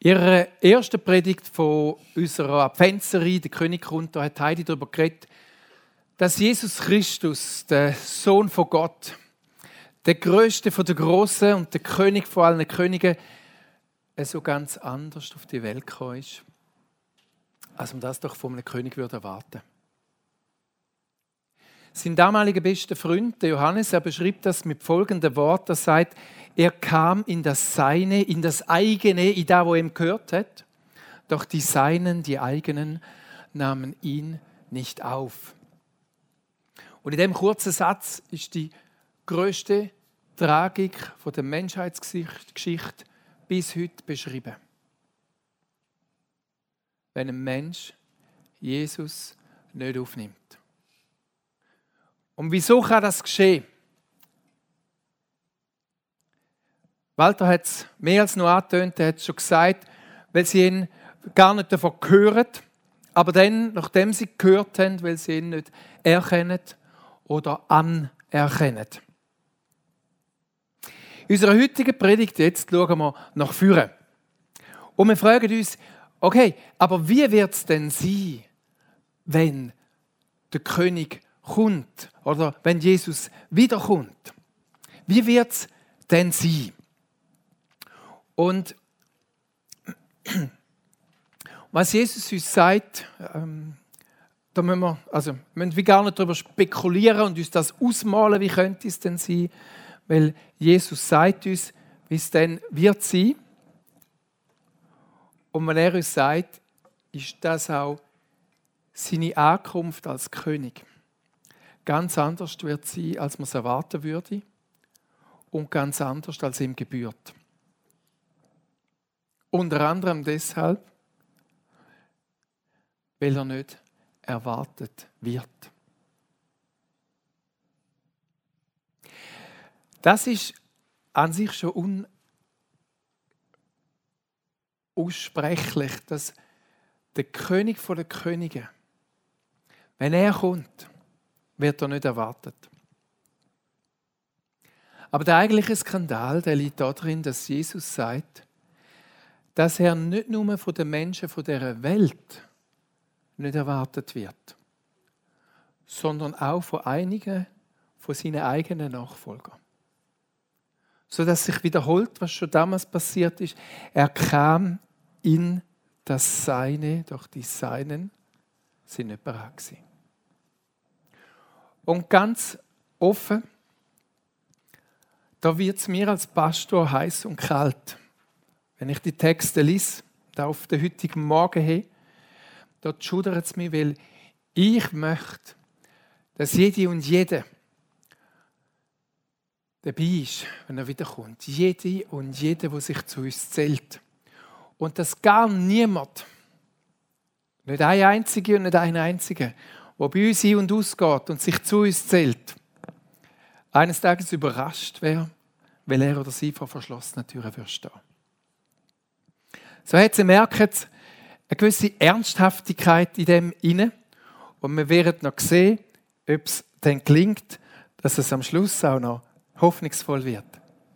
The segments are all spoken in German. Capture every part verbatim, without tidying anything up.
In ihrer ersten Predigt von unserer Adventsserie, der König kommt, da hat Heidi darüber geredet, dass Jesus Christus, der Sohn von Gott, der Größte von der Großen und der König von allen Königen, so ganz anders auf die Welt gekommen ist, als man das doch von einem König würde erwarten. Sein damaliger bester Freund, der Johannes, er beschreibt das mit folgendem Wort, er sagt, er kam in das Seine, in das Eigene, in das, wo ihm gehört hat, doch die Seinen, die Eigenen, nahmen ihn nicht auf. Und in diesem kurzen Satz ist die grösste Tragik von der Menschheitsgeschichte bis heute beschrieben. Wenn ein Mensch Jesus nicht aufnimmt. Und wieso kann das geschehen? Walter hat es mehr als nur angetönt, er hat es schon gesagt, weil sie ihn gar nicht davon hören, aber dann, nachdem sie gehört haben, weil sie ihn nicht erkennen oder anerkennen. In unserer heutigen Predigt jetzt schauen wir nach vorne. Und wir fragen uns, okay, aber wie wird es denn sein, wenn der König kommt oder wenn Jesus wiederkommt? Wie wird es denn sein? Und was Jesus uns sagt, ähm, da müssen wir, also, wir müssen gar nicht darüber spekulieren und uns das ausmalen, wie könnte es denn sein, weil Jesus sagt uns, wie es denn wird sein. Und wenn er uns sagt, ist das auch seine Ankunft als König. Ganz anders wird sein, als man es erwarten würde und ganz anders, als ihm gebührt. Unter anderem deshalb, weil er nicht erwartet wird. Das ist an sich schon unaussprechlich, dass der König der Könige, wenn er kommt, wird er nicht erwartet. Aber der eigentliche Skandal, der liegt darin, dass Jesus sagt, dass er nicht nur von den Menschen von dieser Welt nicht erwartet wird, sondern auch von einigen von seinen eigenen Nachfolgern. Sodass sich wiederholt, was schon damals passiert ist. Er kam in das Seine, doch die Seinen sind nicht bereit gewesen. Und ganz offen, da wird es mir als Pastor heiß und kalt. Wenn ich die Texte lese, da auf den heutigen Morgen hin, dort schudert es mich, weil ich möchte, dass jede und jede dabei ist, wenn er wiederkommt. Jede und jede, der sich zu uns zählt. Und dass gar niemand, nicht ein einziger und nicht ein einziger, der bei uns ein- und ausgeht und sich zu uns zählt, eines Tages überrascht wäre, weil er oder sie vor verschlossenen Türen wird stehen. So hat sie merkt, eine gewisse Ernsthaftigkeit in dem inne. Und wir werden noch sehen, ob es dann gelingt, dass es am Schluss auch noch hoffnungsvoll wird.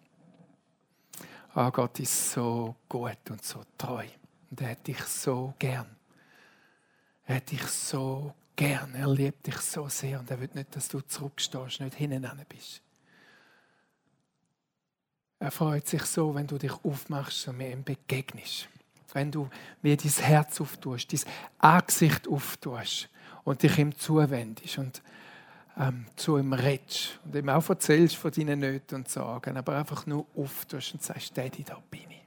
Ah, Gott ist so gut und so treu. Und er hat dich so gern. Er hat dich so gern. Er liebt dich so sehr. Und er will nicht, dass du zurückstehst, nicht hinten bist. Er freut sich so, wenn du dich aufmachst und mir ihm begegnest. Wenn du mir dein Herz auftust, dein Angesicht auftust und dich ihm zuwendest und ähm, zu ihm redest und ihm auch erzählst von deinen Nöten und Sorgen, aber einfach nur auftust und sagst, Daddy, da bin ich.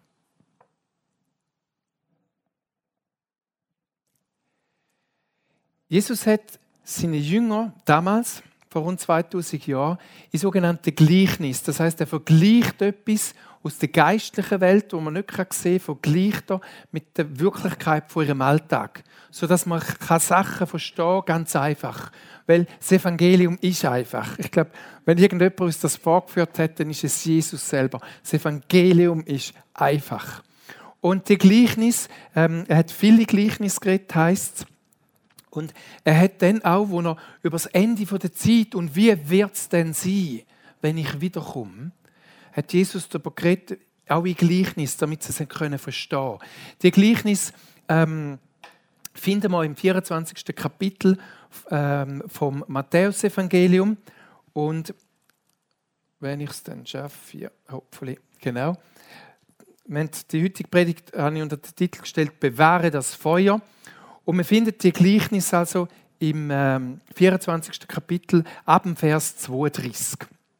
Jesus hat seine Jünger damals, vor rund zweitausend Jahren, in sogenannten Gleichnis. Das heisst, er vergleicht etwas aus der geistlichen Welt, die man nicht sehen kann, vergleicht er mit der Wirklichkeit von ihrem Alltag. Sodass man Sachen verstehen kann, ganz einfach. Weil das Evangelium ist einfach. Ich glaube, wenn irgendjemand uns das vorgeführt hat, dann ist es Jesus selber. Das Evangelium ist einfach. Und die Gleichnis, ähm, er hat viele Gleichnisse geredet, heisst es. Und er hat dann auch, wo er über das Ende der Zeit und wie wird es denn sein, wenn ich wiederkomme, hat Jesus darüber geredet, auch in Gleichnis, damit sie es können verstehen. Die Gleichnis ähm, finden wir im vierundzwanzigsten Kapitel ähm, vom Matthäus-Evangelium. Und wenn ich es dann schaffe, ja, hopefully, genau. Die heutige Predigt habe ich unter den Titel gestellt, «Bewahre das Feuer». Und wir finden die Gleichnis also im ähm, vierundzwanzigsten Kapitel ab dem Vers zweiunddreißig.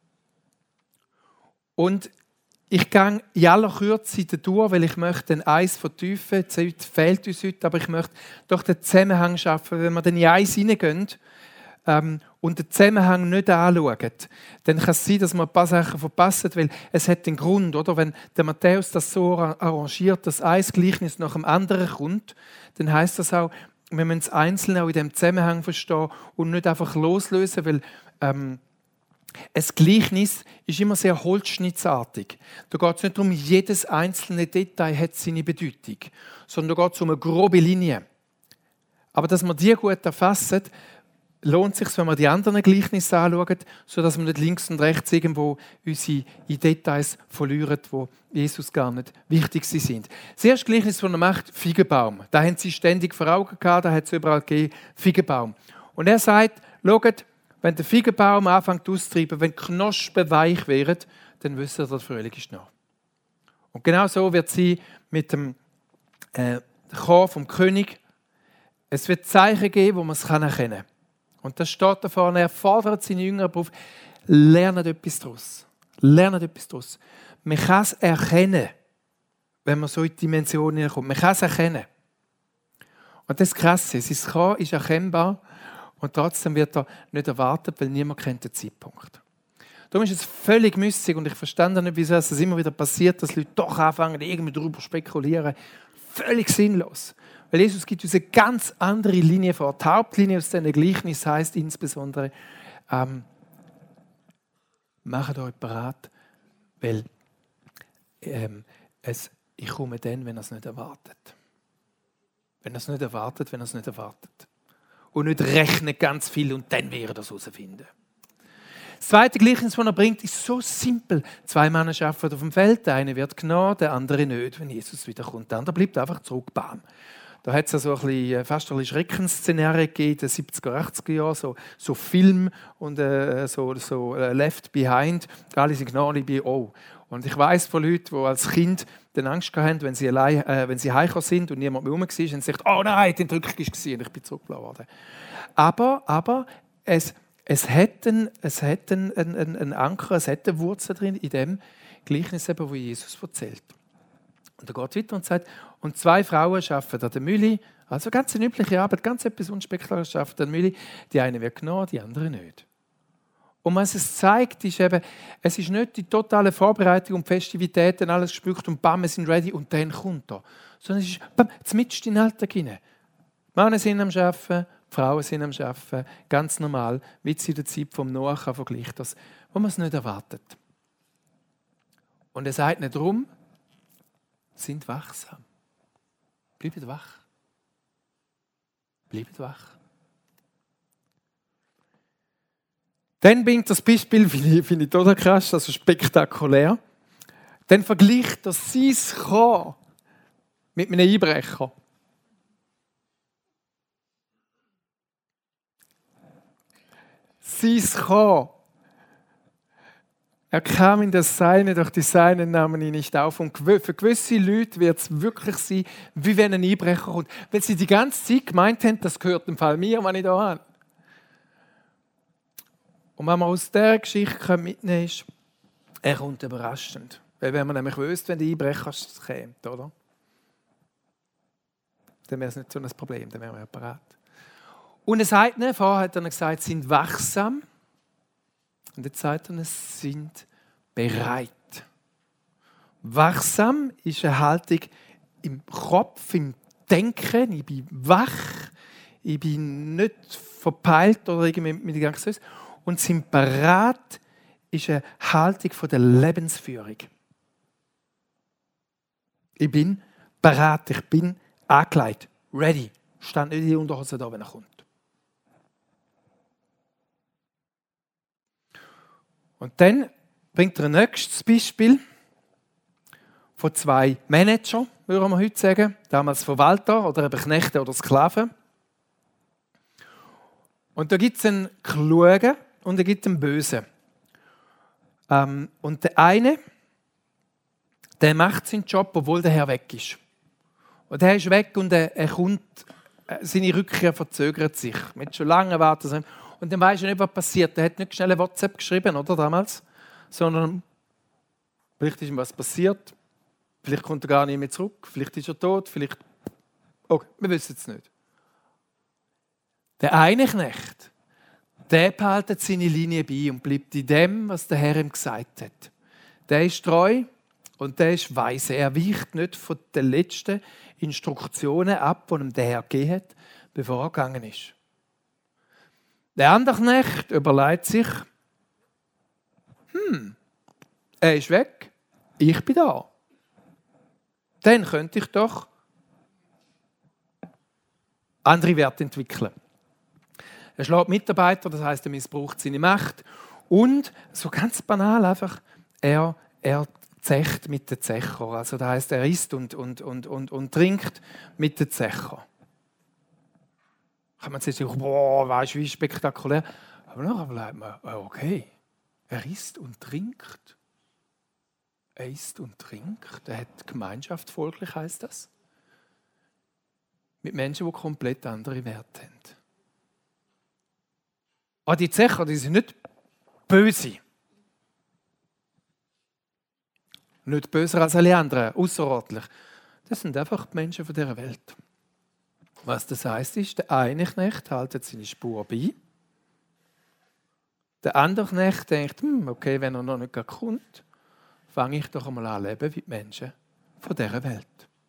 Und ich gehe in aller Kürze durch, weil ich möchte den Eis vertiefen. Die Zeit fehlt uns heute, aber ich möchte doch den Zusammenhang schaffen. Wenn wir dann in Eis hineingehen ähm, und den Zusammenhang nicht anschauen, dann kann es sein, dass wir ein paar Sachen verpassen, weil es hat den Grund, oder? Wenn der Matthäus das so arrangiert, dass ein Gleichnis nach dem anderen kommt, dann heisst das auch, wir müssen das Einzelne auch in diesem Zusammenhang verstehen und nicht einfach loslösen, weil ähm, ein Gleichnis ist immer sehr holzschnittartig. Da geht es nicht darum, jedes einzelne Detail hat seine Bedeutung, sondern da geht es um eine grobe Linie. Aber dass wir die gut erfassen, lohnt es sich, wenn wir die anderen Gleichnisse anschauen, sodass wir nicht links und rechts irgendwo unsere in Details verlieren, die Jesus gar nicht wichtig sind. Das erste Gleichnis, das er macht, Feigenbaum. Da haben sie ständig vor Augen gehabt, da hat es überall gegeben, Feigenbaum. Und er sagt, schaut, wenn der Feigenbaum anfängt auszutreiben, wenn die Knospen weich werden, dann wisst ihr, der Frühling ist nah. Und genau so wird sie mit dem äh, Chor vom König. Es wird Zeichen geben, wo man es erkennen kann. Und das steht da vorne, er fordert seine Jünger auf, lernt etwas daraus. Lernt etwas daraus. Man kann es erkennen, wenn man so in die Dimension hineinkommt. Man kann es erkennen. Und das Krasse, sein Chor ist erkennbar, und trotzdem wird er nicht erwartet, weil niemand kennt den Zeitpunkt. Darum ist es völlig müßig und ich verstehe nicht, wieso es immer wieder passiert, dass Leute doch anfangen, irgendwie darüber zu spekulieren. Völlig sinnlos. Weil Jesus gibt uns eine ganz andere Linie vor. Die Hauptlinie aus diesem Gleichnis heisst insbesondere, ähm, macht euch bereit, weil ähm, es, ich komme dann, wenn er es nicht erwartet. Wenn er es nicht erwartet, wenn er es nicht erwartet. Und nicht rechnet ganz viel und dann wäre das herausfinden. Das zweite Gleichnis, das er bringt, ist so simpel. Zwei Männer arbeiten auf dem Feld, der eine wird genommen, der andere nicht, wenn Jesus wiederkommt. Der andere bleibt einfach zurück, bam. Da hat es also ein bisschen, fast ein bisschen Schreckensszenarien gegeben in den siebziger, achtziger Jahren, so, so Film und äh, so, so uh, Left Behind. Alle sind genau bei oh. Und ich weiss von Leuten, die als Kind dann Angst hatten, wenn sie, allein, äh, wenn sie heimgekommen sind und niemand mehr rum war, und sie gesagt, oh nein, die Entrückung war und ich bin zurückgelassen worden. Aber, aber es, es hat, einen, es hat einen, einen, einen Anker, es hat eine Wurzel drin in dem Gleichnis, das Jesus erzählt. Und er geht weiter und sagt, und zwei Frauen arbeiten an der Mühle, also ganz eine übliche Arbeit, ganz etwas Unspektakuläres arbeiten an der Mühle. Die eine wird genommen, die andere nicht. Und was es zeigt, ist eben, es ist nicht die totale Vorbereitung und Festivitäten, alles gespült und bam, wir sind ready und dann kommt er. Sondern es ist bam, mitten in den Alltag hinein. Die Männer sind am Arbeiten, die Frauen sind am Arbeiten, ganz normal, wie es in der Zeit vom Noah vergleicht, das, wo man es nicht erwartet. Und er sagt nicht darum, sind wachsam. Bleibt wach. Bleibt wach. Dann bringt das Beispiel, finde ich, find ich total krass, also spektakulär. Dann vergleicht er sein Chor mit einem Einbrecher. Sein Chor. Er kam in das Seine, doch die Seinen nahmen ihn nicht auf. Und für gewisse Leute wird es wirklich sein, wie wenn ein Einbrecher kommt. Weil sie die ganze Zeit gemeint haben, das gehört im Fall mir, wenn ich da habe. Und was man aus dieser Geschichte mitnehmen kann, ist, er kommt überraschend. Weil wenn man nämlich wüsste, wenn der Einbrecher kommt, oder? Dann wäre es nicht so ein Problem, dann wären wir ja bereit. Und er sagt nicht, vorher hat er gesagt, sind wachsam. Und jetzt sagt er, es sind bereit. Wachsam ist eine Haltung im Kopf, im Denken. Ich bin wach, ich bin nicht verpeilt oder irgendwie mit dem ganzen. Und sind bereit ist eine Haltung von der Lebensführung. Ich bin bereit, ich bin angelegt, ready. Stand nicht in die Unterhose da, wenn er kommt. Und dann bringt er ein nächstes Beispiel. von zwei Managern, würden wir heute sagen. Damals Verwalter oder eben Knechte oder Sklaven. Und da gibt es einen Klugen und da gibt es einen Bösen. Ähm, und der eine, der macht seinen Job, obwohl der Herr weg ist. Und der ist weg und er, er kommt, seine Rückkehr verzögert sich. Mit schon lange warten. Und dann weiß er nicht, was passiert. Er hat nicht schnell eine WhatsApp geschrieben, oder damals, sondern vielleicht ist ihm was passiert. Vielleicht kommt er gar nicht mehr zurück. Vielleicht ist er tot. Vielleicht. Okay, wir wissen es nicht. Der eine Knecht, der behaltet seine Linie bei und bleibt in dem, was der Herr ihm gesagt hat. Der ist treu und der ist weise. Er weicht nicht von den letzten Instruktionen ab, die ihm der Herr gegeben hat, bevor er gegangen ist. Der andere Knecht überlegt sich, hm, er ist weg, ich bin da. Dann könnte ich doch andere Werte entwickeln. Er schlägt Mitarbeiter, das heisst, er missbraucht seine Macht. Und, so ganz banal einfach, er, er zecht mit den Zecher. Also das heisst, er isst und, und, und, und, und trinkt mit den Zecher. Kann man sich sagen, boah, weißt du, wie spektakulär. Aber nachher bleibt man, okay, er isst und trinkt. Er isst und trinkt. Er hat Gemeinschaft, folglich heisst das. Mit Menschen, die komplett andere Werte haben. Aber die Zecher, die sind nicht böse. Nicht böser als alle anderen, außerordentlich. Das sind einfach die Menschen von dieser Welt. Was das heisst, ist, der eine Knecht hält seine Spur bei. Der andere Knecht denkt, hm, okay, wenn er noch nicht kommt, fange ich doch einmal an leben wie die Menschen von dieser Welt.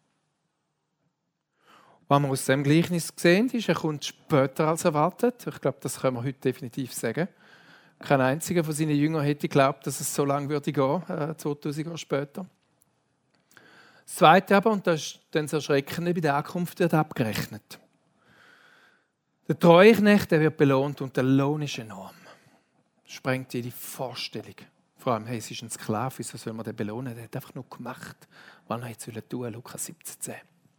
Was wir aus diesem Gleichnis sehen, ist, er kommt später als erwartet. Ich glaube, das können wir heute definitiv sagen. Kein einziger von seinen Jüngern hätte geglaubt, dass es so lange würde gehen, äh, zweitausend Jahre später. Das Zweite aber, und das ist dann das Erschreckende, bei der Ankunft wird abgerechnet. Der treue Knecht, der wird belohnt und der Lohn ist enorm. Sprengt jede Vorstellung. Vor allem, hey, es ist ein Sklave, wieso soll man den belohnen? Der hat einfach nur gemacht, was er jetzt tun wollte, Lukas siebzehn zehn.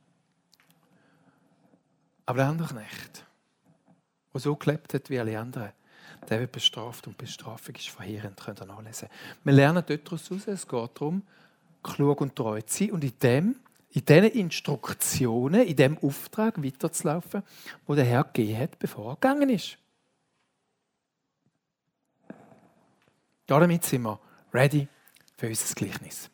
Aber der andere Knecht, der so gelebt hat wie alle anderen, der wird bestraft und die Bestrafung ist verheerend, könnt ihr nachlesen. Wir lernen dort daraus, es geht darum, klug und treu zu sein und in dem, in diesen Instruktionen, in diesem Auftrag weiterzulaufen, den der Herr gegeben hat, bevor er gegangen ist. Damit sind wir ready für unser Gleichnis.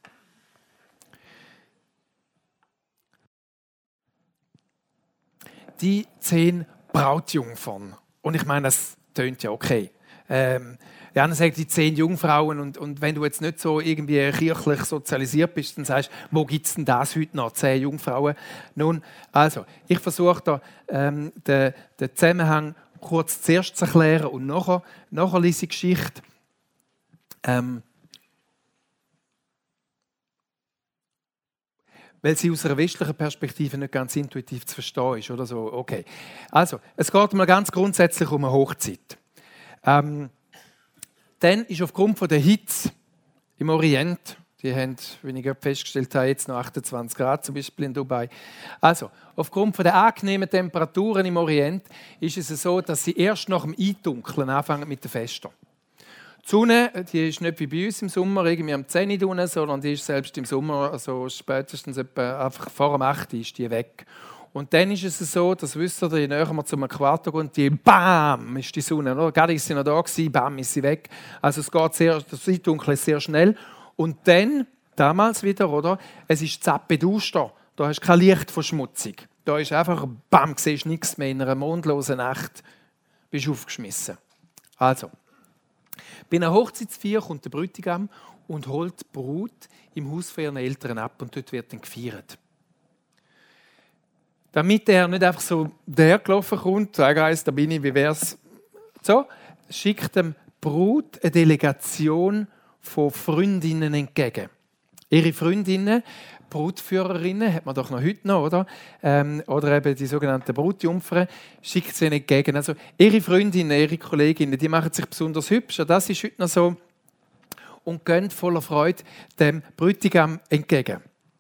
Die zehn Brautjungfern. Und ich meine, das tönt ja okay. Ähm, Jan sagt die zehn Jungfrauen und, und wenn du jetzt nicht so irgendwie kirchlich sozialisiert bist, dann sagst du, wo gibt es denn das heute noch? Zehn Jungfrauen? Nun, also, ich versuche da ähm, den, den Zusammenhang kurz zuerst zu erklären und nachher, nachher lese ich Geschichte. Ähm, weil sie aus einer westlichen Perspektive nicht ganz intuitiv zu verstehen ist. Oder so. Okay. Also, es geht mal ganz grundsätzlich um eine Hochzeit. Ähm, dann ist aufgrund von der Hitze im Orient, die haben, wie ich gerade festgestellt habe, jetzt noch achtundzwanzig Grad zum Beispiel in Dubai. Also, aufgrund von der angenehmen Temperaturen im Orient ist es so, dass sie erst nach dem Eindunkeln anfangen mit den Festen. Die Sonne, die ist nicht wie bei uns im Sommer, irgendwie am zehn Uhr unten, sondern die ist selbst im Sommer, also spätestens etwa einfach vor dem acht Uhr ist die weg. Und dann ist es so, das wisst ihr, je näher man zum Äquator geht, die BAM ist die Sonne. Oder? Gerade ist sie noch da gewesen, BAM ist sie weg. Also es geht sehr, das Eindunkeln ist sehr schnell. Und dann, damals wieder, oder? Es ist zappeduster. Da hast du kein Lichtverschmutzung. Da ist einfach BAM, du siehst nichts mehr. In einer mondlosen Nacht bist du aufgeschmissen. Also, bei einer Hochzeitsfeier kommt der Bräutigam und holt die Braut im Haus von ihren Eltern ab und dort wird dann gefeiert. Damit er nicht einfach so dahergelaufen kommt, sagen heisst, da bin ich, wie wär's? So, schickt dem Braut eine Delegation von Freundinnen entgegen. Ihre Freundinnen, Brautführerinnen, hat man doch noch heute noch, oder? Ähm, oder eben die sogenannten Brautjungfern, schickt sie ihnen entgegen. Also ihre Freundinnen, ihre Kolleginnen, die machen sich besonders hübsch, das ist heute noch so, und gehen voller Freude dem Bräutigam entgegen.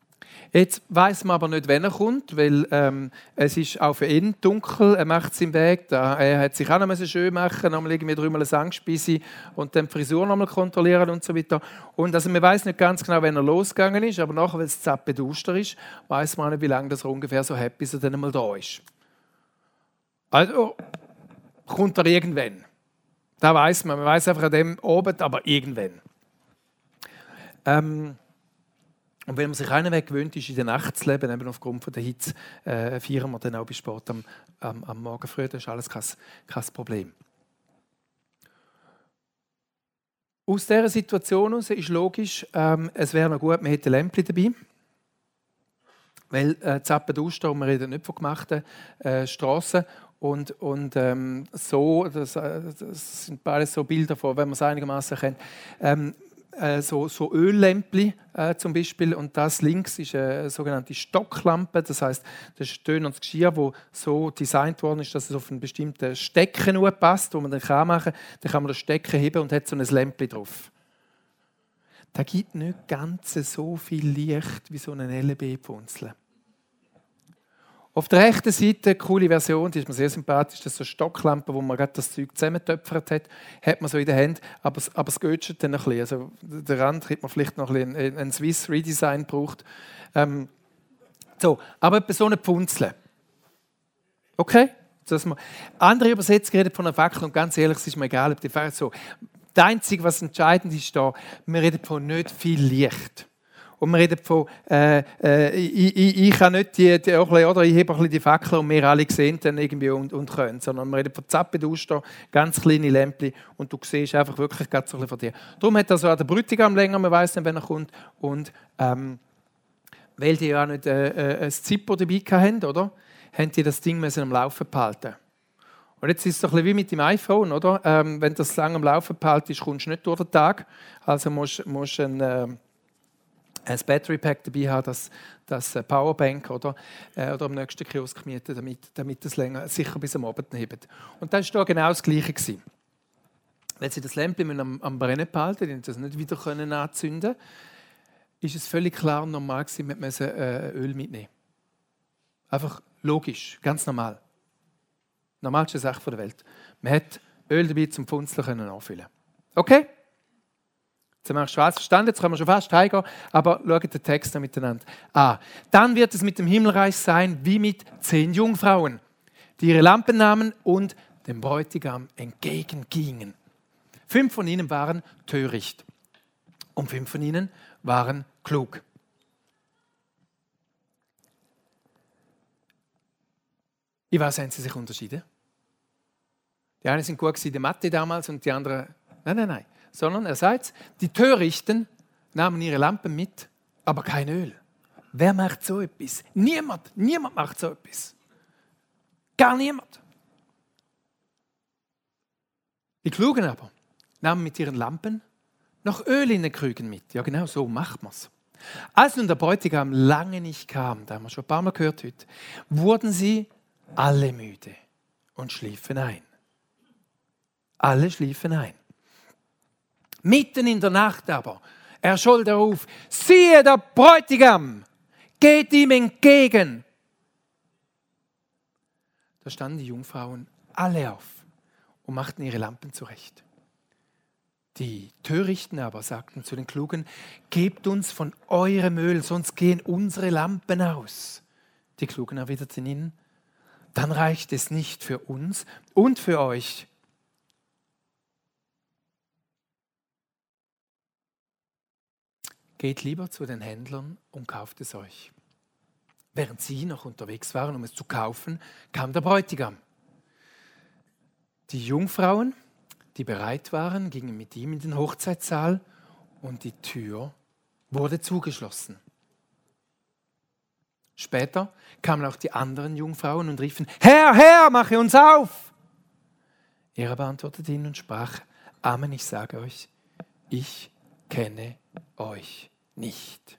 Jetzt weiss man aber nicht, wann er kommt, weil ähm, es ist auch für ihn dunkel, er macht seinen Weg. Da, er hat sich auch noch schön machen, nochmal irgendwie dreimal eine Sangspeise und dann die Frisur nochmal kontrollieren und so weiter. Und also man weiß nicht ganz genau, wann er losgegangen ist, aber nachher, weil es zappenduster ist, weiß man auch nicht, wie lange das er ungefähr so hat, bis er dann einmal da ist. Also kommt er irgendwann. Da weiß man, man weiß einfach an dem Abend, aber irgendwann. Ähm, Und wenn man sich einen Weg gewöhnt ist, in der Nacht zu leben, eben aufgrund von der Hitze, äh, feiern wir dann auch bis spät am, am, am Morgen früh. Das ist alles kein, kein Problem. Aus dieser Situation heraus ist logisch, ähm, es wäre noch gut, man hätte Lämpchen dabei. Weil äh, Zappenduster, wir reden nicht von gemachten äh, Strassen. Und, und ähm, so, das, das sind beides so Bilder von, wenn man es einigermaßen kennt. Ähm, So, so Öllämpchen äh, zum Beispiel, und das links ist eine sogenannte Stocklampe, das heißt, das ist ein tönendes Geschirr, das so designt worden ist, dass es auf einen bestimmten Stecken passt, wo man dann kann machen kann. Dann kann man das Stecken heben und hat so ein Lämpchen drauf. Das gibt nicht ganz so viel Licht wie so ein L E D-Punzel. Auf der rechten Seite, eine coole Version, die ist mir sehr sympathisch, das ist so eine Stocklampe, wo man gerade das Zeug zusammengetöpfert hat, hat man so in der Hand, aber, aber es geht dann ein bisschen. Also der Rand hätte man vielleicht noch ein, ein, ein Swiss Redesign gebraucht. Ähm, so, aber etwa so eine Punzle. Okay? Dass man, andere Übersetzungen reden von einer Fackel und ganz ehrlich, es ist mir egal, ob die Fackel so. Das Einzige, was entscheidend ist, da, wir reden von nicht viel Licht. Und wir reden von, äh, äh, ich, ich, ich kann nicht die, die oder ich habe ein bisschen die Fackel und wir alle sehen dann irgendwie und, und können, sondern wir reden von Zappenduster, ganz kleine Lämpchen und du siehst einfach wirklich ganz so ein bisschen von dir. Darum hat also auch der Bräutigam länger, man weiss nicht, wenn er kommt, und ähm, weil die ja auch nicht äh, äh, ein Zippo dabei hatten, oder, haben die das Ding müssen am Laufen behalten. Und jetzt ist es doch ein bisschen wie mit dem iPhone, oder? Ähm, wenn das lange am Laufen behalten ist, kommst du nicht durch den Tag, also musst du ein äh, ein Battery Pack dabei haben, das, das Powerbank oder, äh, oder am nächsten Kiosk mieten, damit, damit das länger sicher bis am Abend hebt. Und das war genau das Gleiche gewesen. Wenn sie das Lämpchen am, am Brennen behalten, die das nicht wieder können anzünden, ist es völlig klar und normal gewesen, wir müssen äh, Öl mitnehmen. Einfach logisch, ganz normal. Normalste Sache der Welt. Man hat Öl dabei zum Funzeln nachfüllen. Okay? Jetzt haben wir schwarz verstanden, jetzt können wir schon fast heimgehen, aber schaut den Text noch miteinander an. Dann wird es mit dem Himmelreich sein wie mit zehn Jungfrauen, die ihre Lampen nahmen und dem Bräutigam entgegengingen. Fünf von ihnen waren töricht und fünf von ihnen waren klug. In was haben sie sich unterschieden? Die einen sind gut in der Mathe damals und die anderen, nein, nein, nein. Sondern er sagt, die Törichten nahmen ihre Lampen mit, aber kein Öl. Wer macht so etwas? Niemand. Niemand macht so etwas. Gar niemand. Die Klugen aber nahmen mit ihren Lampen noch Öl in den Krügen mit. Ja, genau so macht man es. Als nun der Bräutigam lange nicht kam, da haben wir schon ein paar Mal gehört heute, wurden sie alle müde und schliefen ein. Alle schliefen ein. Mitten in der Nacht aber erscholl der Ruf: Siehe, der Bräutigam, geht ihm entgegen. Da standen die Jungfrauen alle auf und machten ihre Lampen zurecht. Die Törichten aber sagten zu den Klugen: Gebt uns von eurem Öl, sonst gehen unsere Lampen aus. Die Klugen erwiderten ihnen: Dann reicht es nicht für uns und für euch. Geht lieber zu den Händlern und kauft es euch. Während sie noch unterwegs waren, um es zu kaufen, kam der Bräutigam. Die Jungfrauen, die bereit waren, gingen mit ihm in den Hochzeitssaal und die Tür wurde zugeschlossen. Später kamen auch die anderen Jungfrauen und riefen: Herr, Herr, mache uns auf! Er aber antwortete ihnen und sprach: Amen, ich sage euch, ich kenne euch nicht.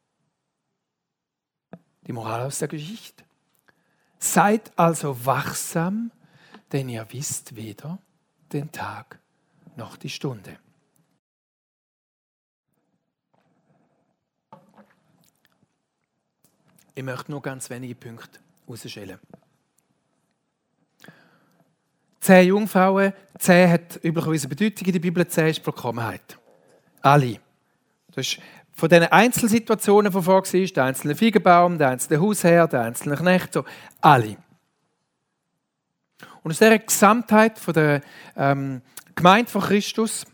Die Moral aus der Geschichte: Seid also wachsam, denn ihr wisst weder den Tag noch die Stunde. Ich möchte nur ganz wenige Punkte herausstellen. Zehn Jungfrauen, zehn hat üblicherweise eine Bedeutung in der Bibel, zehn ist Vollkommenheit. Alle. Das ist von diesen Einzelsituationen, die vorher waren, der einzelne Feigenbaum, der einzelne Hausherr, der einzelne Knecht, so, alle. Und aus dieser Gesamtheit von der ähm, Gemeinde von Christus,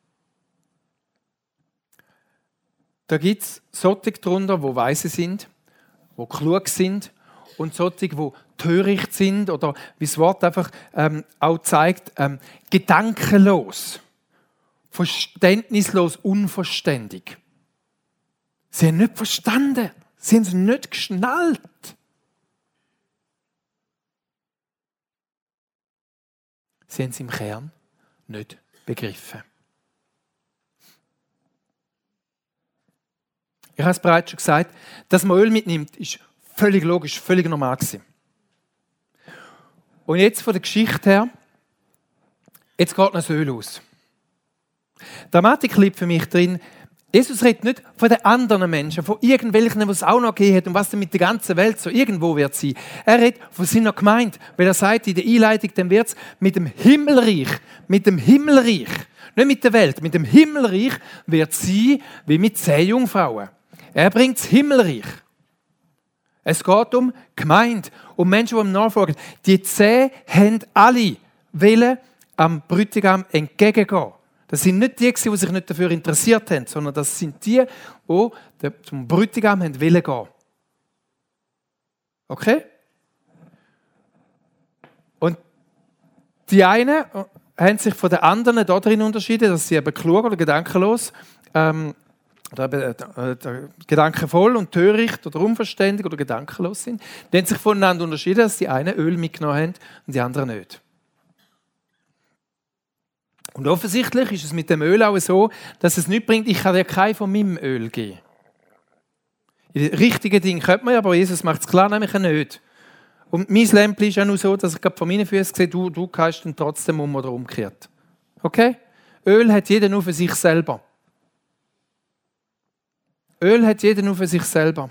da gibt es solche darunter, die weise sind, die klug sind und solche, die töricht sind oder, wie das Wort einfach ähm, auch zeigt, ähm, gedankenlos, verständnislos, unverständig. Sie haben nicht verstanden, sie haben es nicht geschnallt. Sie haben es im Kern nicht begriffen. Ich habe es bereits schon gesagt, dass man Öl mitnimmt, ist völlig logisch, völlig normal gewesen. Und jetzt von der Geschichte her, jetzt geht noch das Öl aus. Die Dramatik liegt für mich drin, Jesus redet nicht von den anderen Menschen, von irgendwelchen, die es auch noch gegeben hat und was dann mit der ganzen Welt so irgendwo wird sein. Er redet von seiner Gemeinde, weil er sagt in der Einleitung, dann wird es mit dem Himmelreich, mit dem Himmelreich, nicht mit der Welt, mit dem Himmelreich wird es sein wie mit zehn Jungfrauen. Er bringt das Himmelreich. Es geht um Gemeinde, um Menschen, die ihm nachfolgen. Die zehn haben alle wollen am Bräutigam entgegengehen. Das sind nicht die, die sich nicht dafür interessiert haben, sondern das sind die, die zum Bräutigam wollen gehen. Okay? Und die einen haben sich von den anderen darin unterschieden, dass sie eben klug oder gedankenlos, ähm, oder eben, äh, gedankenvoll und töricht oder unverständig oder gedankenlos sind. Die haben sich voneinander unterschieden, dass die einen Öl mitgenommen haben und die anderen nicht. Und offensichtlich ist es mit dem Öl auch so, dass es nichts bringt, ich kann dir kein von meinem Öl geben. Die richtigen Dinge könnte man ja, aber Jesus macht es klar, nämlich nicht. Und mein Lämpchen ist ja nur so, dass ich gerade von meinen Füßen sehe, du, du kannst dann trotzdem um oder umgekehrt. Okay? Öl hat jeder nur für sich selber. Öl hat jeder nur für sich selber.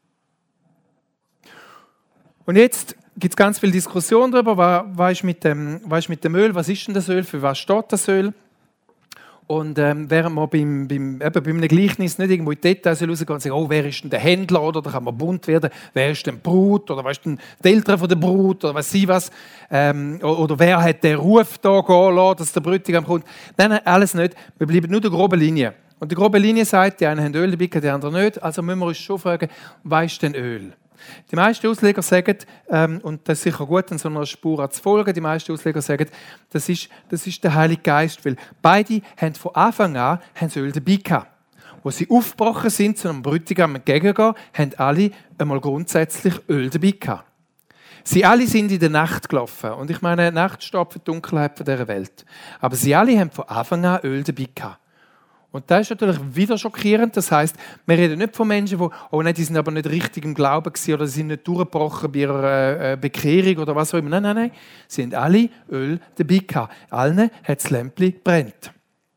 Und jetzt gibt es ganz viel Diskussion darüber, was, was, ist mit dem, was ist mit dem Öl, was ist denn das Öl, für was steht das Öl. Und ähm, während man beim, beim, eben bei einem Gleichnis nicht irgendwo in die Details rausgehen und sagen, oh, wer ist denn der Händler, oder da kann man bunt werden, wer ist denn die Brut, oder was ist denn die Eltern von der Brut, oder was sie was, ähm, oder wer hat den Ruf da gehen lassen, dass der Bräutigam kommt. Nein, nein, alles nicht. Wir bleiben nur der groben Linie. Und die grobe Linie sagt, die einen haben Öl dabei, die anderen nicht. Also müssen wir uns schon fragen, was ist denn Öl? Die meisten Ausleger sagen, ähm, und das ist sicher gut, an so einer Spur zu folgen, die meisten Ausleger sagen, das ist, das ist der Heilige Geist, weil beide haben von Anfang an haben Öl dabei gehabt. Als sie aufgebrochen sind, zu einem Bräutigam entgegengehen, haben alle einmal grundsätzlich Öl dabei gehabt. Sie alle sind in der Nacht gelaufen. Und ich meine, Nacht steht für die Dunkelheit dieser Welt. Aber sie alle haben von Anfang an Öl dabei gehabt. Und das ist natürlich wieder schockierend. Das heisst, wir reden nicht von Menschen, die, oh nein, die sind aber nicht richtig im Glauben gewesen oder sie sind nicht durchgebrochen bei ihrer äh, Bekehrung oder was auch immer. Nein, nein, nein. Sie haben alle Öl dabei gehabt. Allen hat das Lämpchen gebrannt.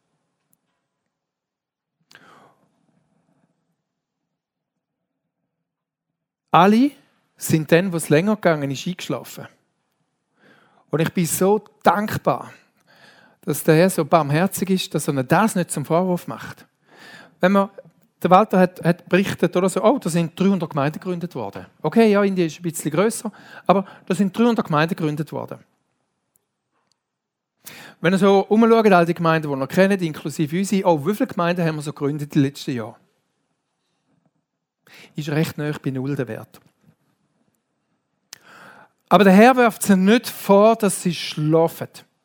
Alle sind dann, wo es länger gegangen ist, eingeschlafen. Und ich bin so dankbar, dass der Herr so barmherzig ist, dass er das nicht zum Vorwurf macht. Wenn man, der Walter hat, hat berichtet, oder so, oh, da sind dreihundert Gemeinden gegründet worden. Okay, ja, Indien ist ein bisschen grösser, aber da sind dreihundert Gemeinden gegründet worden. Wenn ihr so umschaut, all die Gemeinden, die wir kennen, inklusive unsere, oh, wie viele Gemeinden haben wir so gegründet in den letzten Jahren? Ist recht nahe bei null der Wert. Aber der Herr wirft sie nicht vor, dass sie schlafen.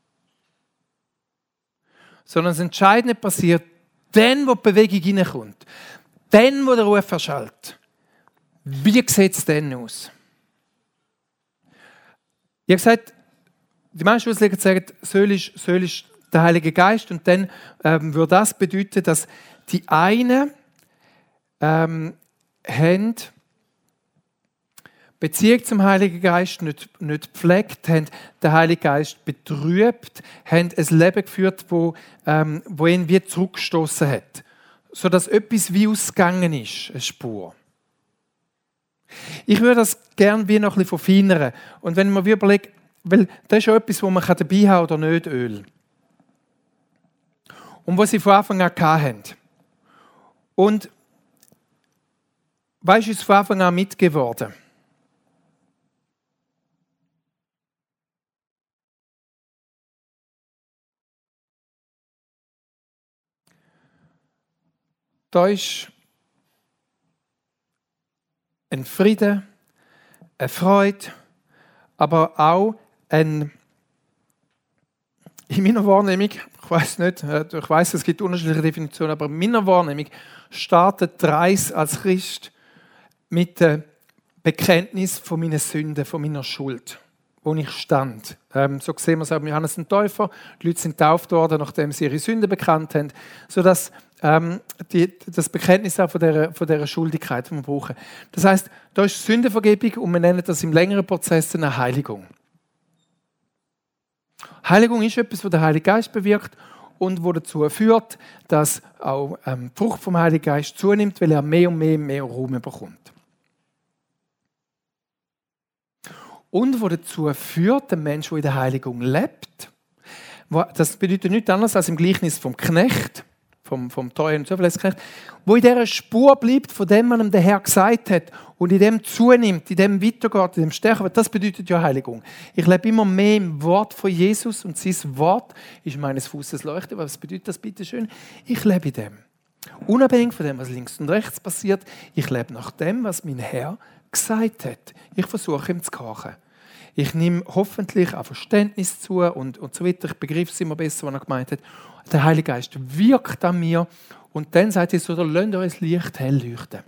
Sondern das Entscheidende passiert dann, wo die Bewegung hineinkommt. Dann, wo der Ruf erschallt. Wie sieht es denn aus? Ich habe gesagt, die meisten Ausleger sagen, Öl ist, Öl ist der Heilige Geist. Und dann ähm, würde das bedeuten, dass die einen ähm, haben Beziehung zum Heiligen Geist nicht, nicht gepflegt, haben den Heiligen Geist betrübt, haben ein Leben geführt, wo, ähm, wo ihn wie zurückgestoßen hat. Sodass etwas wie ausgegangen ist, eine Spur. Ich würde das gerne wie noch ein bisschen verfeinern. Und wenn man mir überlegt, weil das ist ja etwas, wo man dabei haben oder nicht, Öl. Und was sie von Anfang an hatten. Und weißt du, ist von Anfang an mitgeworden. Da ist ein Frieden, eine Freude, aber auch ein, in meiner Wahrnehmung, ich weiß nicht, ich weiß, es gibt unterschiedliche Definitionen, aber in meiner Wahrnehmung startet die Reise als Christ mit dem Bekenntnis von meinen Sünden, von meiner Schuld, wo ich stand. Ähm, so sehen wir es auch bei Johannes den Täufer. Die Leute sind getauft worden, nachdem sie ihre Sünden bekannt haben, sodass ähm, die, das Bekenntnis auch von dieser, von dieser Schuldigkeit, die wir brauchen. Das heisst, da ist Sündenvergebung und wir nennen das im längeren Prozess eine Heiligung. Heiligung ist etwas, was der Heilige Geist bewirkt und wo dazu führt, dass auch ähm, die Frucht vom Heiligen Geist zunimmt, weil er mehr und mehr und mehr Raum bekommt. Und wo dazu führt, der Mensch, der in der Heiligung lebt, das bedeutet nichts anderes als im Gleichnis vom Knecht, vom, vom treuen und Zuverlässigkeitsknecht, wo in dieser Spur bleibt, von dem man ihm der Herr gesagt hat und in dem zunimmt, in dem weitergeht, in dem stärker wird. Das bedeutet ja Heiligung. Ich lebe immer mehr im Wort von Jesus und sein Wort ist meines Fußes Leuchte. Was bedeutet das bitte schön? Ich lebe in dem. Unabhängig von dem, was links und rechts passiert, ich lebe nach dem, was mein Herr gesagt hat. Ich versuche ihm zu gehorchen. Ich nehme hoffentlich auch Verständnis zu und, und so weiter. Ich begriff es immer besser, was er gemeint hat. Der Heilige Geist wirkt an mir und dann sagt er so, lasst euch das Licht hell leuchten.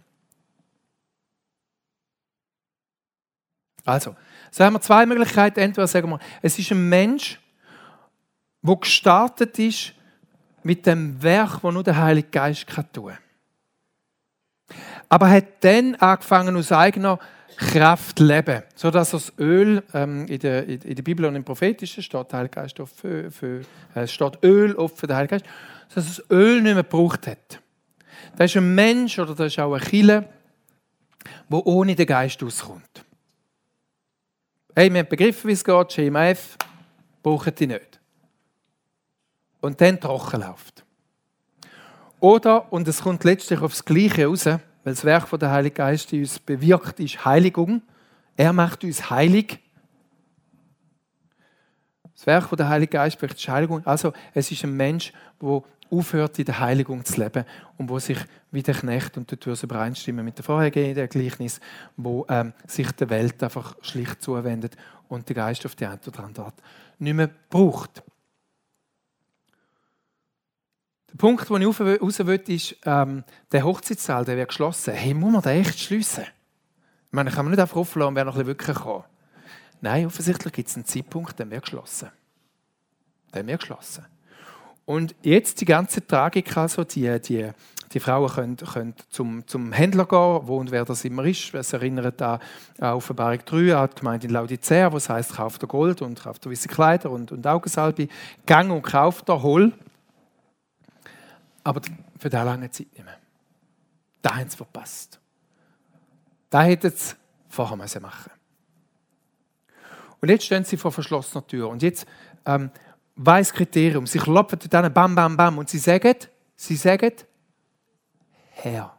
Also, so haben wir zwei Möglichkeiten. Entweder sagen wir, es ist ein Mensch, der gestartet ist mit dem Werk, das nur der Heilige Geist tun kann. Aber hat dann angefangen, aus eigener Kraft leben, sodass das Öl ähm, in, der, in der Bibel und im Prophetischen steht, der Heilige Geist auf für, für, äh, steht Öl auf für den Heiligen Geist, dass das Öl nicht mehr gebraucht hat. Das ist ein Mensch oder das ist auch eine Kirche, der ohne den Geist auskommt. Hey, wir haben begriffen, wie es geht, G M F, brauchen die nicht. Und dann trocken läuft. Oder, und es kommt letztlich aufs Gleiche raus, weil das Werk von der Heiligen Geist in uns bewirkt, ist Heiligung. Er macht uns heilig. Das Werk von der Heiligen Geist bewirkt ist Heiligung. Also, es ist ein Mensch, der aufhört, in der Heiligung zu leben und wo sich wie der Knecht, und dort würde es übereinstimmen mit der vorhergehenden Gleichnis, wo ähm, sich der Welt einfach schlicht zuwendet und der Geist auf die eine oder andere Art nicht mehr braucht. Der Punkt, den ich raus will, ist, ähm, der Hochzeitssaal, der wird geschlossen. Hey, muss man den echt schliessen? Ich meine, kann man nicht einfach offen lassen, wer noch ein bisschen wirklich kann. Nein, offensichtlich gibt es einen Zeitpunkt, der wird geschlossen. Der wird geschlossen. Und jetzt die ganze Tragik, also die, die, die Frauen können, können zum, zum Händler gehen, wo und wer das immer ist. Es erinnert an Offenbarung drei, an die Gemeinde in Laodicea, wo es heisst, kauft er Gold und kauft er weiße Kleider und, und Augensalbe. Gang und kauft er, hol. Aber für diese lange Zeit nicht mehr. Da haben sie verpasst. Da hätten sie vorher machen müssen. Und jetzt stehen sie vor verschlossener Tür. Und jetzt ähm, weiss Kriterium. Sie klopfen dort bam, bam, bam. Und sie sagen, sie sagen, Herr.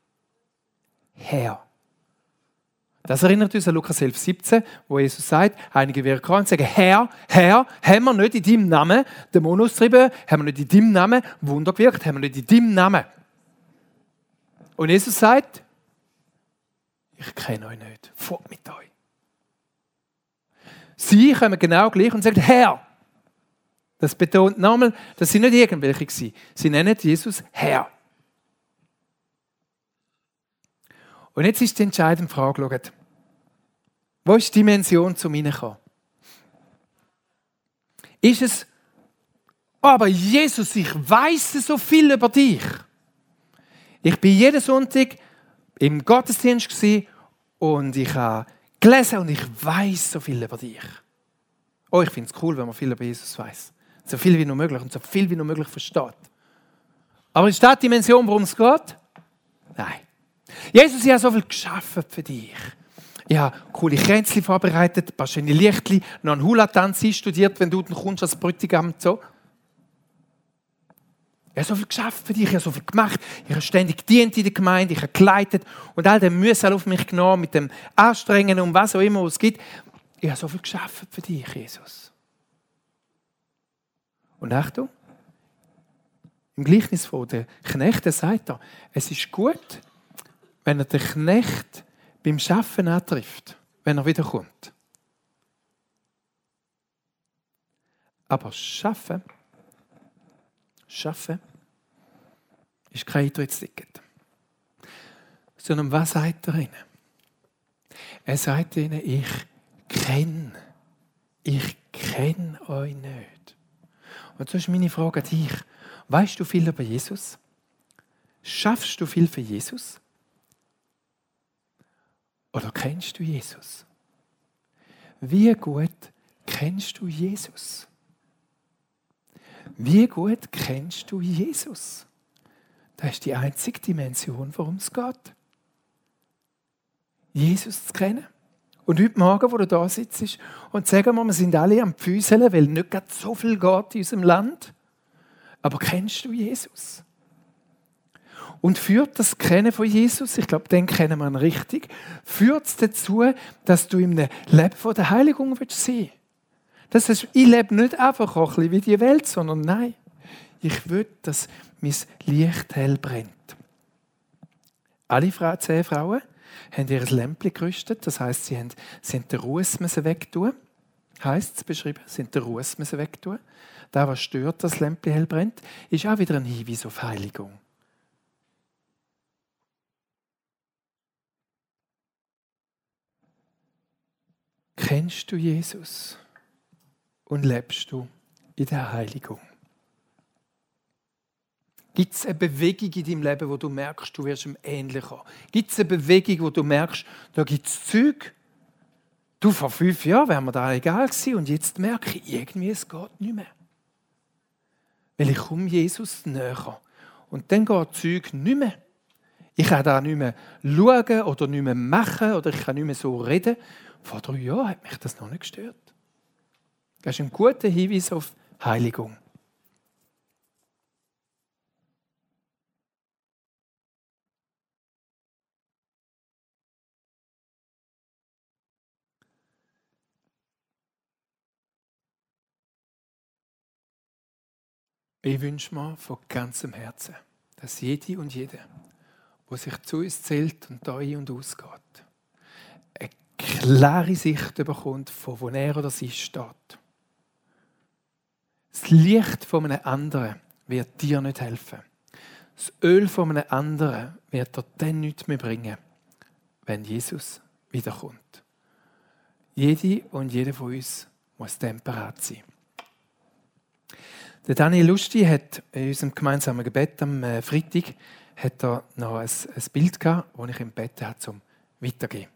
Herr. Das erinnert uns an Lukas elf siebzehn, wo Jesus sagt, einige werden kommen und sagen, Herr, Herr, haben wir nicht in deinem Namen Dämonen austrieben, haben wir nicht in deinem Namen Wunder gewirkt, haben wir nicht in deinem Namen. Und Jesus sagt, ich kenne euch nicht, fort mit euch. Sie kommen genau gleich und sagen, Herr. Das betont nochmal, das sind nicht irgendwelche gewesen. Sie nennen Jesus Herr. Und jetzt ist die entscheidende Frage, schaut, wo ist die Dimension zu mir gekommen? Ist es, oh, aber Jesus, ich weiss so viel über dich. Ich bin jeden Sonntag im Gottesdienst gewesen und ich habe gelesen und ich weiss so viel über dich. Oh, ich finde es cool, wenn man viel über Jesus weiss. So viel wie nur möglich und so viel wie nur möglich versteht. Aber ist das die Dimension, worum es geht? Nein. Jesus, ich habe so viel geschaffen für dich. Ich habe coole Kränzchen vorbereitet, ein paar schöne Lichtchen, noch einen Hula-Tanz einstudiert, wenn du dann kommst als Bräutigam. So. Ich habe so viel geschafft für dich, ich habe so viel gemacht, ich habe ständig gedient in der Gemeinde, ich habe geleitet und all den Mühsal auf mich genommen, mit dem Anstrengen und was auch immer es gibt. Ich habe so viel geschafft für dich, Jesus. Und Achtung, im Gleichnis von den Knechten sagt er, es ist gut, wenn er den Knecht beim Schaffen antrifft, wenn er wiederkommt. Aber Schaffen, Schaffen ist kein Eintrittsticket. Sondern was sagt er ihnen? Er sagt ihnen, ich kenne, ich kenne euch nicht. Und so ist meine Frage an dich. Weißt du viel über Jesus? Schaffst du viel für Jesus? Oder kennst du Jesus? Wie gut kennst du Jesus? Wie gut kennst du Jesus? Das ist die einzige Dimension, worum es geht. Jesus zu kennen. Und heute Morgen, wo du da sitzt und sagen wir, wir sind alle am Füßeln, weil nicht gerade so viel geht in unserem Land. Aber kennst du Jesus? Und führt das Kennen von Jesus, ich glaube, den kennen wir ihn richtig, führt es dazu, dass du in einem Leben von der Heiligung sein willst. Das heißt, ich lebe nicht einfach ein bisschen wie die Welt, sondern nein, ich will, dass mein Licht hell brennt. Alle Frauen, zehn Frauen haben ihr Lämpchen gerüstet, das heisst, sie haben, sie haben den Ruß müssen wegtun. Heisst es beschrieben, sie haben den Ruß müssen wegtun. Das, was stört, dass das Lämpchen hell brennt, ist auch wieder ein Hinweis auf Heiligung. Kennst du Jesus und lebst du in der Heiligung? Gibt es eine Bewegung in deinem Leben, wo du merkst, du wirst ihm ähnlicher? Gibt es eine Bewegung, wo du merkst, da gibt es Zeug? Du, vor fünf Jahren wäre mir da egal gewesen und jetzt merke ich, irgendwie, es geht nicht mehr. Weil ich komme Jesus näher. Und dann geht Zeug nicht mehr. Ich kann da nicht mehr schauen oder nicht mehr machen oder ich kann nicht mehr so reden. Vor drei Jahren hat mich das noch nicht gestört. Das ist ein guter Hinweis auf Heiligung. Ich wünsche mir von ganzem Herzen, dass jede und jede, der sich zu uns zählt und da ein- und ausgeht, eine klare Sicht bekommt, von wo er oder sie steht. Das Licht von einem anderen wird dir nicht helfen. Das Öl von einem anderen wird dir dann nichts mehr bringen, wenn Jesus wiederkommt. Jede und jeder von uns muss temperat sein. Der Daniel Lusti hat in unserem gemeinsamen Gebet am Freitag hat er noch ein, ein Bild gehabt, das ich im Bett habe, zum Weitergehen.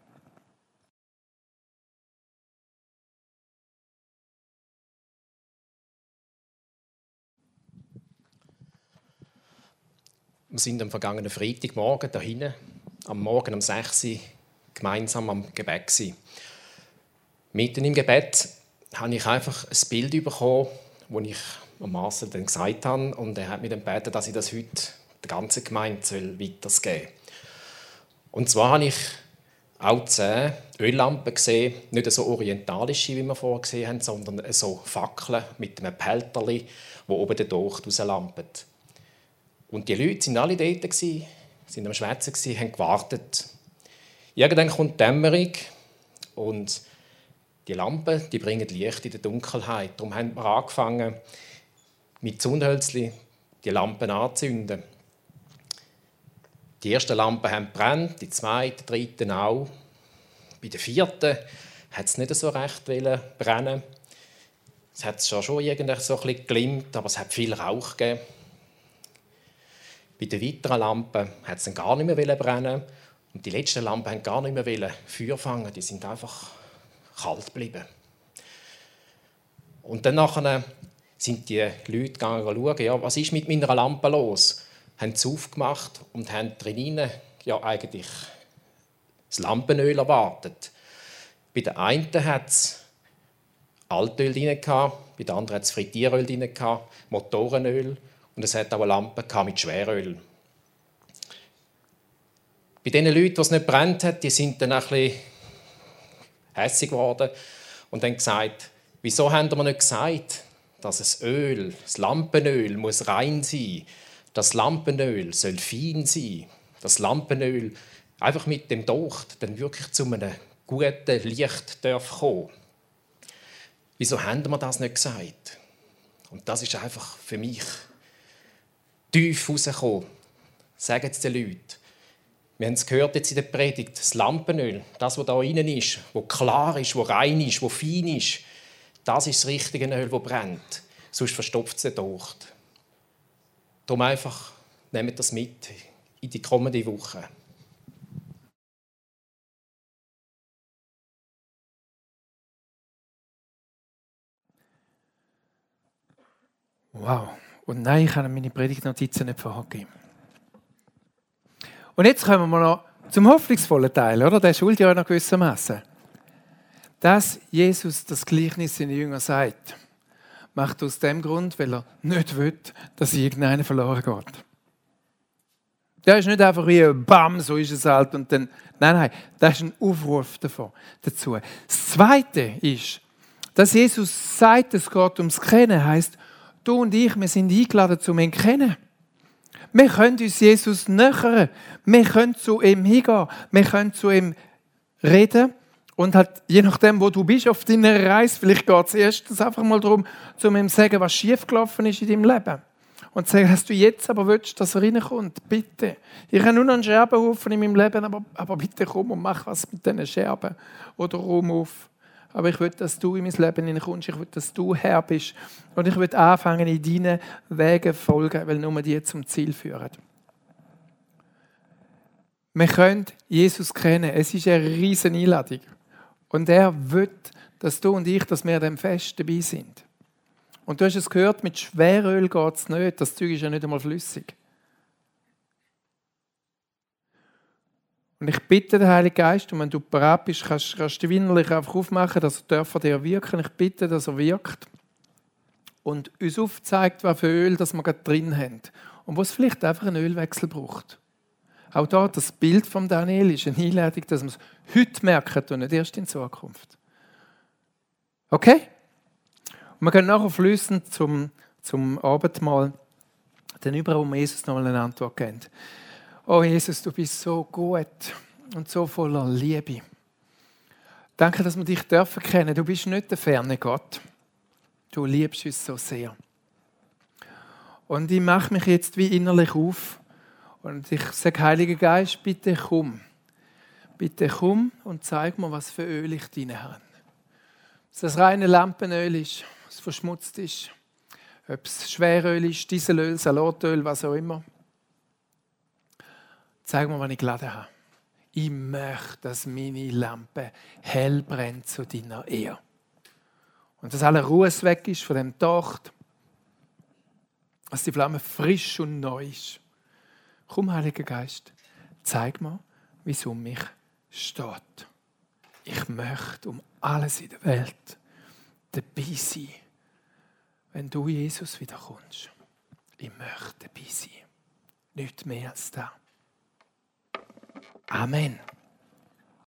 Wir sind am vergangenen Freitagmorgen da hinten, am Morgen um sechs Uhr gemeinsam am Gebet gewesen. Mitten im Gebet habe ich einfach ein Bild bekommen, das ich am Marcel dann gesagt habe. Und er hat mir dann gebeten, dass ich das heute der ganzen Gemeinde weitergeben soll. Und zwar habe ich auch zehn Öllampen gesehen, nicht so orientalische, wie wir vorher gesehen haben, sondern so Fackeln mit einem Pelterli, die oben den Docht rauslampen. Und die Leute waren alle dort, waren am Schwätzen, haben gewartet. Irgendwann kommt die Dämmerung und die Lampen die bringen Licht in der Dunkelheit. Darum haben wir angefangen, mit Zündhölzchen die Lampen anzuzünden. Die ersten Lampen haben gebrannt, die zweite, die dritte auch. Bei der vierten hat es nicht so recht brennen. Es hat schon, schon irgendwie so ein bisschen geglimmt, aber es hat viel Rauch gegeben. Bei den weiteren Lampen hat es dann gar nicht mehr brennen. Und die letzten Lampen haben gar nicht mehr Feuer fangen. Die sind einfach kalt geblieben. Und dann nachher sind die Leute gegangen schauen, ja, was ist mit meiner Lampe los? Haben sie aufgemacht und haben drinnen ja eigentlich das Lampenöl erwartet. Bei den einen hat es Altöl drin, bei den anderen hat es Frittieröl drin, Motorenöl und es hat auch eine Lampe mit Schweröl. Bei den Leuten, die es nicht brennt hat, die sind dann ein bisschen hässig geworden und haben gesagt, wieso haben wir nicht gesagt, dass das Öl, das Lampenöl muss rein sein, das Lampenöl soll fein sein, das Lampenöl einfach mit dem Docht dann wirklich zu einem guten Licht darf kommen. Wieso haben wir das nicht gesagt? Und das ist einfach für mich tief rausgekommen. Sagen es den Leuten. Wir haben es gehört jetzt in der Predigt, das Lampenöl, das, was da innen ist, das klar ist, das rein ist, das fein ist, das ist das richtige Öl, das brennt. Sonst verstopft es den Docht. Darum einfach, nehmt das mit in die kommende Woche. Wow. Und nein, ich habe meine Predigtnotizen nicht vorgegeben. Und jetzt kommen wir noch zum hoffnungsvollen Teil, oder? Der schuldet ja noch gewissermaßen. Dass Jesus das Gleichnis seinen Jüngern sagt, macht aus dem Grund, weil er nicht will, dass irgendeiner verloren geht. Der ist nicht einfach wie «Bam, so ist es halt» und dann... Nein, nein, das ist ein Aufruf davon, dazu. Das Zweite ist, dass Jesus sagt, es geht ums Kennen, heisst, du und ich, wir sind eingeladen zum ihn kennen. Wir können uns Jesus nähern. Wir können zu ihm hingehen. Wir können zu ihm reden. Und halt, je nachdem, wo du bist auf deiner Reise, vielleicht geht es erstens einfach mal darum, zu ihm zu sagen, was schiefgelaufen ist in deinem Leben. Und zu sagen, hast du jetzt aber willst, dass er reinkommt? Bitte. Ich habe nur noch einen Scherbenhaufen in meinem Leben, aber, aber bitte komm und mach was mit diesen Scherben. Oder räum auf. Aber ich will, dass du in mein Leben hineinkommst. Ich will, dass du Herr bist. Und ich will anfangen, in deinen Wegen zu folgen, weil nur die zum Ziel führen. Wir können Jesus kennen. Es ist eine riesige Einladung. Und er will, dass du und ich, dass wir an dem Fest dabei sind. Und du hast es gehört, mit Schweröl geht es nicht. Das Zeug ist ja nicht einmal flüssig. Und ich bitte den Heiligen Geist, und wenn du bereit bist, kannst, kannst du innerlich einfach aufmachen, dass er an dir wirken. Ich bitte, dass er wirkt und uns aufzeigt, was für Öl das wir gerade drin haben. Und wo es vielleicht einfach einen Ölwechsel braucht. Auch da, das Bild von Daniel ist eine Einladung, dass wir es heute merken und nicht erst in Zukunft. Okay? Und wir gehen nachher fließend zum, zum Abendmahl, dann überall, wo Jesus noch mal eine Antwort gibt. Oh Jesus, du bist so gut und so voller Liebe. Danke, dass wir dich dürfen kennen. Du bist nicht der ferne Gott. Du liebst uns so sehr. Und ich mache mich jetzt wie innerlich auf und ich sage, Heiliger Geist, bitte komm. Bitte komm und zeig mir, was für Öl ich drin habe. Ob es das reine Lampenöl ist, was verschmutzt ist, ob es Schweröl ist, Dieselöl, Salatöl, was auch immer. Zeig mir, was ich geladen habe. Ich möchte, dass meine Lampe hell brennt zu deiner Ehre. Und dass aller Ruß weg ist von dem Docht. Dass die Flamme frisch und neu ist. Komm, Heiliger Geist, zeig mir, wie es um mich steht. Ich möchte um alles in der Welt dabei sein, wenn du, Jesus, wiederkommst. Ich möchte dabei sein. Nicht mehr als das. Amen.